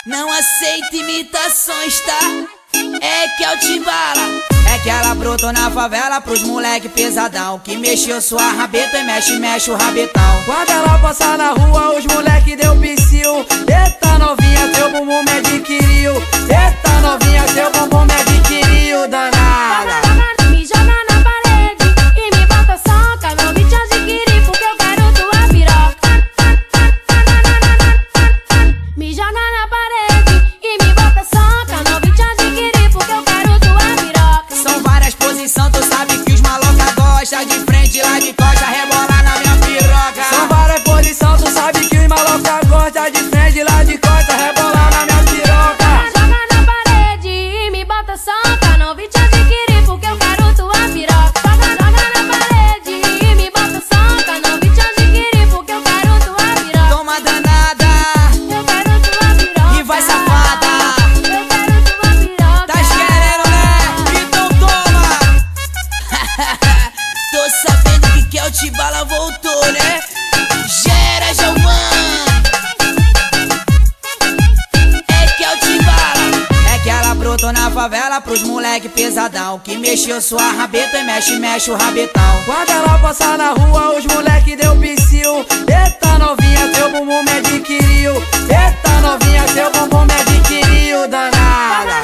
Não aceita imitações, tá? É que eu te bala. É que ela brotou na favela pros moleque pesadão, que mexeu sua rabeta e mexe o rabetão. Quando ela passa na rua, os moleque deu psiu. Eita novinha, teu bumbum me adquiriu. Eita novinha, teu bumbum me adquiriu, danada. Me joga na parede e me bota soca. Não me te adquirir porque eu quero tua piroca. Me joga na parede e me bota soca. Não me te adquirir porque eu quero tua piroca. São várias posições, tu sabe que os maloca gosta. De frente, lá de costa, rebola na minha piroca. São várias posições, tu sabe que os maloca gosta. De frente, lá de costa, rebola na minha piroca. Joga na parede e me bota soca. Não me te adquirir porque eu quero tua piroca. Joga na parede e me bota soca. Não me te adquirir porque eu quero tua piroca. Toma danada, Eu quero tua piroca. e vai safada. Eu quero tua piroca. Tá querendo, né? Então toma. Tô sabendo que Kelty Bala voltou, né? Gera Giovanni. É Kelty Bala. É que ela brotou na favela pros moleque pesadão, que mexeu sua rabeta e mexe o rabetão. Quando ela passa na rua, os moleque deu psiu. Eita novinha, teu bumbum me adquiriu. Eita novinha, teu bumbum me adquiriu, danada.